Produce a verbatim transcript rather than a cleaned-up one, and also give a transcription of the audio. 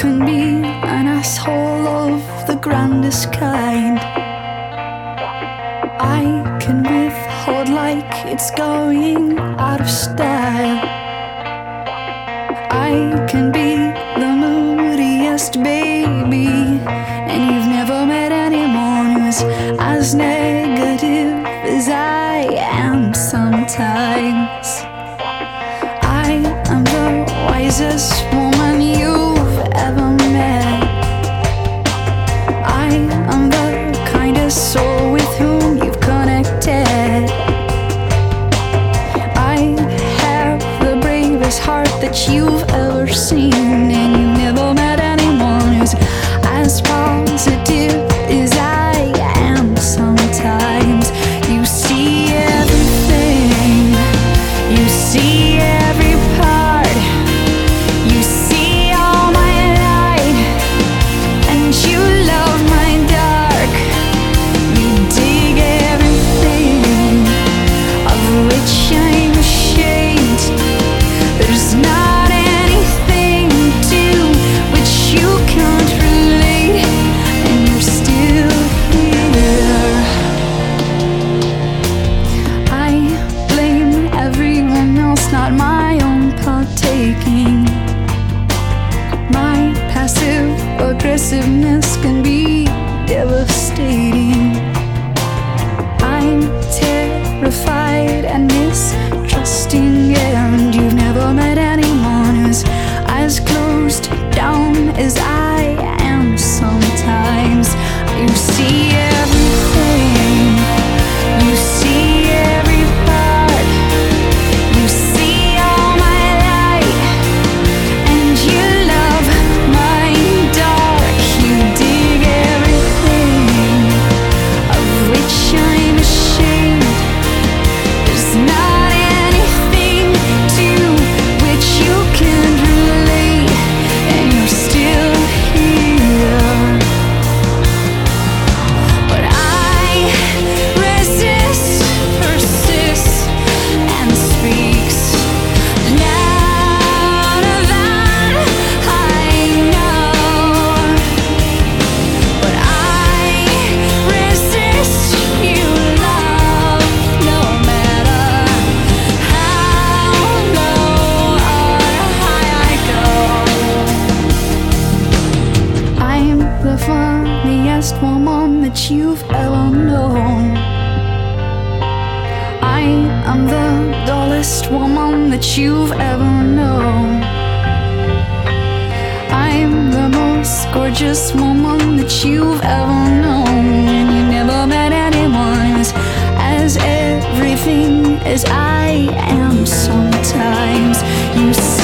can be an asshole of the grandest kind. I can withhold like it's going out of style. I can be the moodiest baby, and you've never met anyone who's as negative as I am sometimes. I am the wisest woman you've ever met. I am the kindest soul with whom you've connected. I have the bravest heart that you've ever seen, and you've never met anyone who's as positive as I am sometimes. You see everything, you see every part, you see all my light, and you love my dark. You dig everything of which I'm ashamed. There's not anything to which you can't relate, and you're still here. I blame everyone else, not my own partaking. My passive aggressiveness can be devastating. I'm terrified and mistrusting, and you've never met anyone who's as closed down as I am sometimes. You see everything, you see every part, you see all my light, and you love my dark. You dig everything of which I'm ashamed. There's not anything to which you can relate, and you're still here. But I resist, persists, and speaks louder than I know. But I resist you, love, no matter how low or high I go. I'm the funniest woman that you've ever known. I am the dullest woman that you've ever known. I'm the most gorgeous woman that you've ever known, and you never met anyone who's as everything as I am sometimes. You